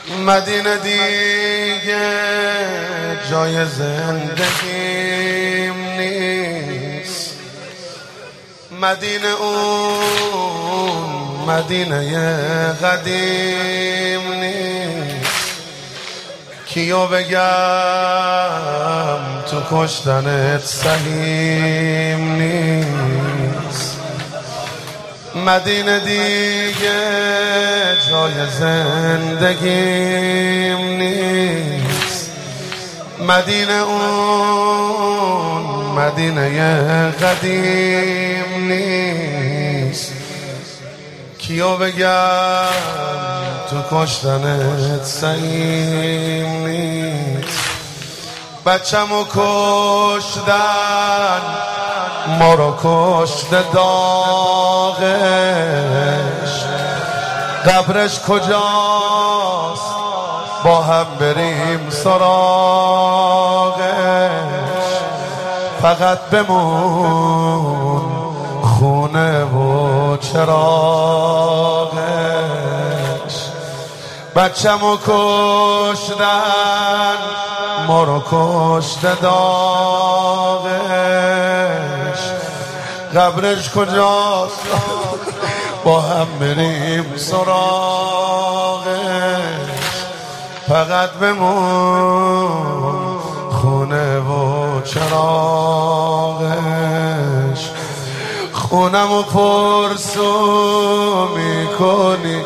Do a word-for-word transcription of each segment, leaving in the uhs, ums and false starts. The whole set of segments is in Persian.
مدینه دیگه جای زندگیم نیست، مدینه اون مدینه قدیم نیست. کیو بگم تو کشتنت سهیم نیست. مدینه دیگه جای زندگیم نیست، مدینه اون مدینه قدیم نیست. کیو بگم تو کشتنت سهیم نیست. بچه‌مو کشتن ما رو کشته داغش، قبرش کجاست با هم بریم سراغش. فقط بمون خونه و چراغش. بچه‌مو کشتن ما رو کشته داغش، قبرش کجاست با هم بریم سراغش. فقط بمون خونه و چراغش. خونمو پرسو میکنی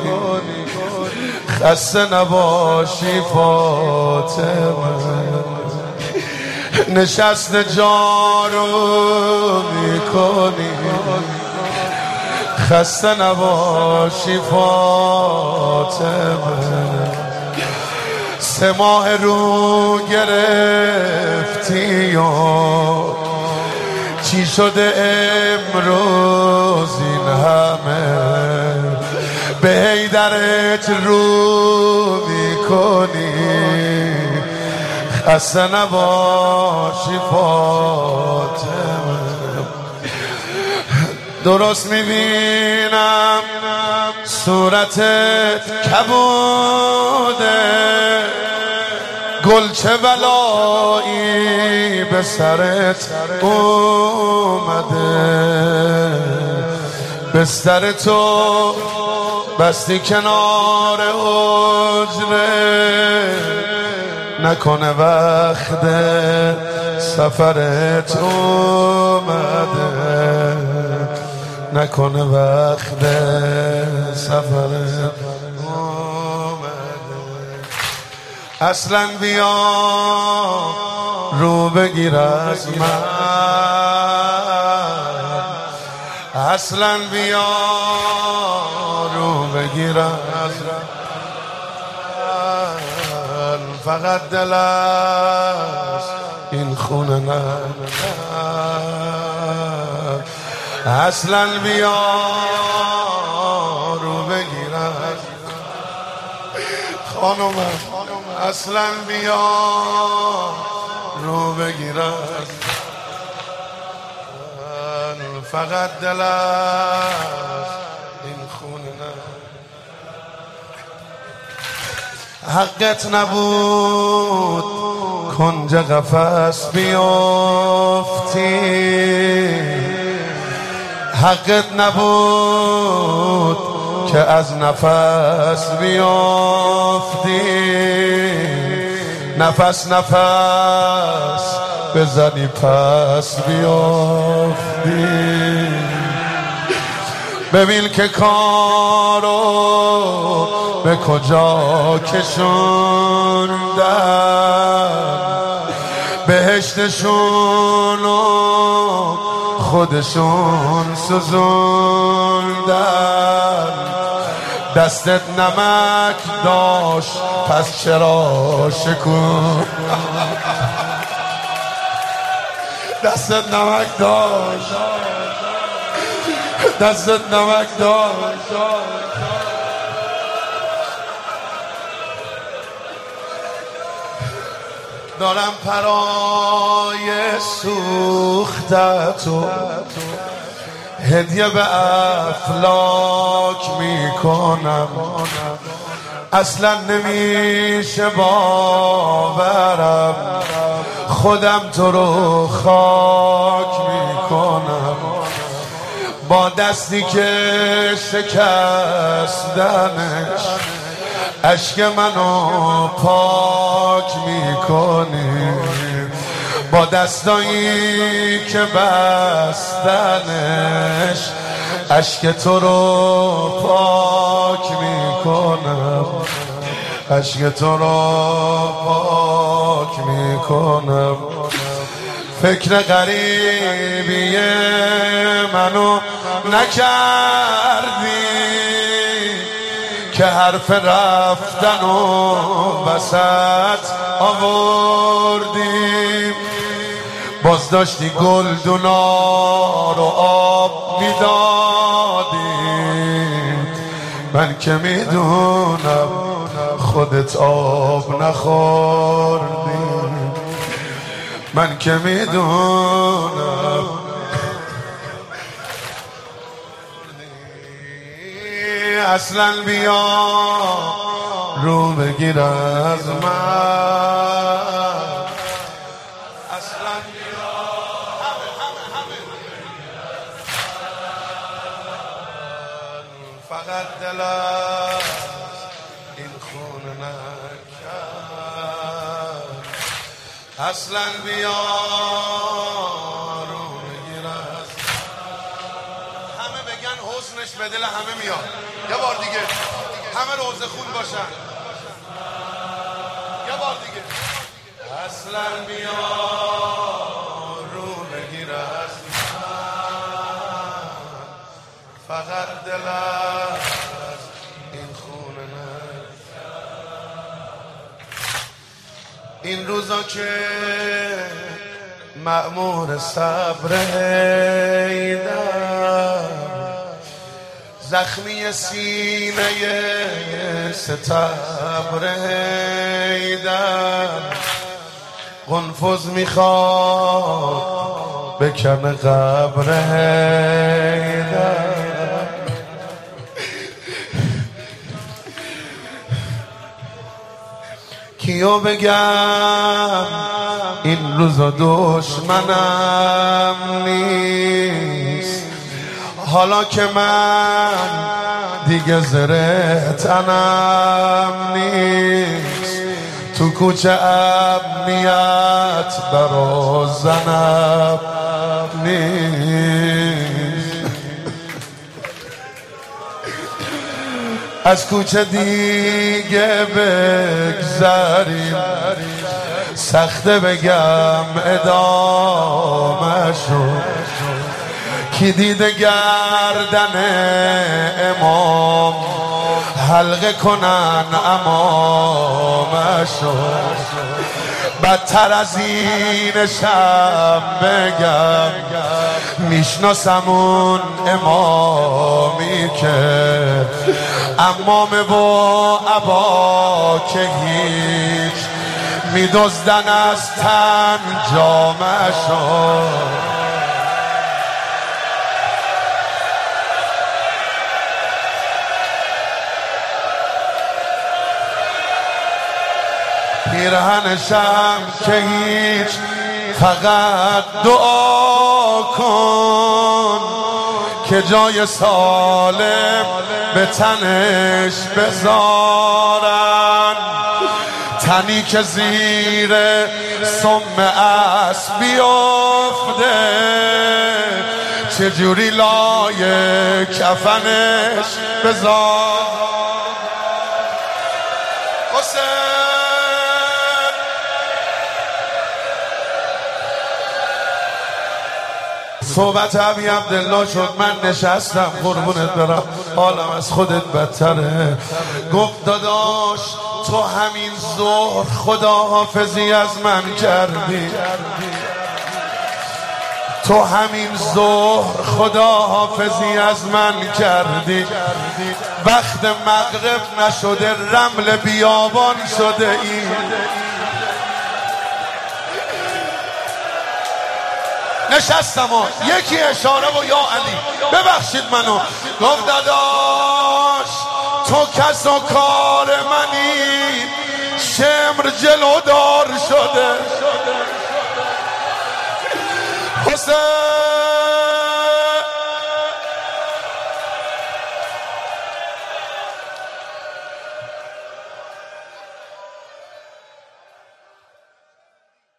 خسته نباشی فاطمه، نشست جارو میکنی خسته نباشی فاطمه. سه ماه رو گرفتی و چی شده امروز این همه؟ به حیدرت رو میکنی خسته نباشی فاطمه. درست میبینم صورتت کبوده، گل چه بلایی به سرت اومده. بستر تو بستی کنار حجره، نکنه وقت سفرت اومده، نکنه وقت سفرت اومده. اصلا بیا رو بگیر از من، اصلا بیا رو بگیر از من. فقط دل از این خونه نه، اصلا بیا رو بگیر از خانم، اصلا بیا رو بگیر از فقط دل از این خونه نه. حقت نبود کنج قفس بیافتی، حقت نبود که از نفس بیافتی. نفس نفس بزنی پس بیافتی. ببین که کارو به کجا کشوندن، بهشتشونو خودشون سوزوندن. دستت نمک داشت پس چرا شکون؟ دستت نمک داشت، دستت نمک داشت. دارم پرای سوختتو هدیه به افلاک میکنم، اصلا نمیشه باورم خودم تو رو خاک میکنم با دستی که شکستنش اشک منو پاک میکنی با دستایی که بستنش اشک تو رو پاک میکنم اشک تو رو پاک میکنم فکر غریبی منو نکردی که حرف رفتن و وسط آوردیم باز داشتی گلدونا رو آب میدادی من که میدونم خودت آب نخوردی من که میدونم اصلا بیا رو بگیر از من اصلا بیا همه همه همه فقط دلم این خونه نکرد اصلا بیا رو بگیر از همه بگن حسنش به دل همه میاد یه بار دیگه همه روزه خون باشن یه بار دیگه اصلا بیا رو بگیر از من فقط دلم از این خونه نکرد این روزا که مأمور صبر حیدر زخمی سینه ستبر حیدر قنفذ میخواد بکنه قبر حیدر کیو بگم این روزا دشمنم نیست حالا که من دیگه زره تنم نیست تو کوچه امنیت برا زنم نیست از کوچه دیگه بگذریم سخته بگم ادامه‌شو کی دیده گردن امام حلقه کنن امامشو بدتر از اینشم بگم میشناسمون امامی که امامه و عبا که هیچ میدزدن از تن جامشو پیرهنشم که هیچ فقط دعا کن که جای سالم به تنش بذارن تنی که زیر سم اسب بیفته چجوری لای کفنش بذار صحبت عبی عبدالله شد من نشستم قربونت برم حالم از خودت بدتره گفت داداش تو همین ظهر خداحافظی از من کردی تو همین ظهر خداحافظی از من کردی وقت مغرب نشده رمل بیابان شده ای نشستم و یکی اشاره و یا علی ببخشید منو گفت داداش تو کس و کار منی شمر جلودار شده حسین